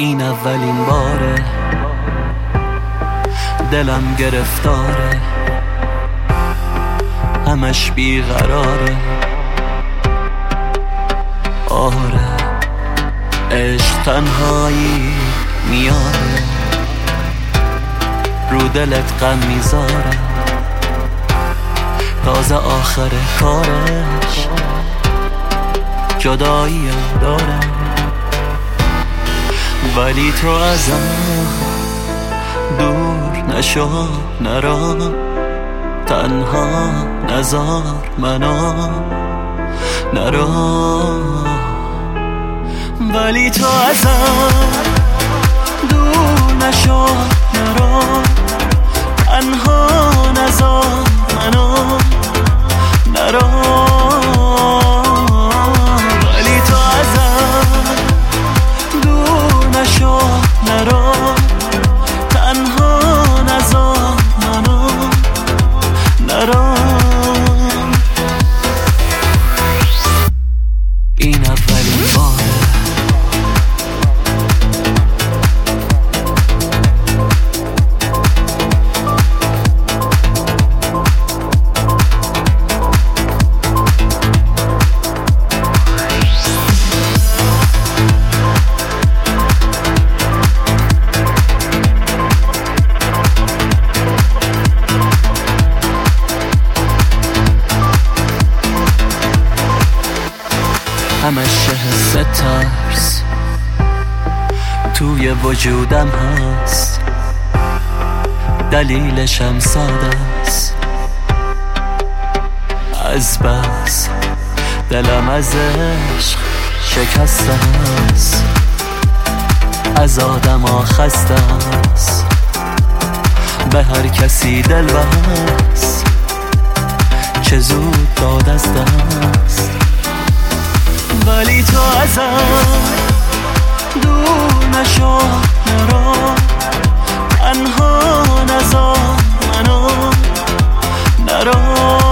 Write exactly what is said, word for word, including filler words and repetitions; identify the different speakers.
Speaker 1: این اولین باره دلم گرفتاره، همش بیقراره. آره عشق تنهایی میاره، رو دلت غم میذاره، تازه آخر کارش جدایی داره. ولی تو ازم دور نشو، نرا تنها نذار منو، نرا. ولی تو ازم دور نشو، نرا تنها نذار منو، نرا. ولی تو ازم دور نشو، نرا تنها نذار منو، نرا. این اولین باره همش حس ترس توی وجودم هست، دلیلشم ساده است. از بس دلم از عشق شکسته است، از آدم ها خسته است، به هر کسی دل بست، چه زود داد از دست. ولی تو ازم دور نشو، نرا تنها نذار منو، نرا.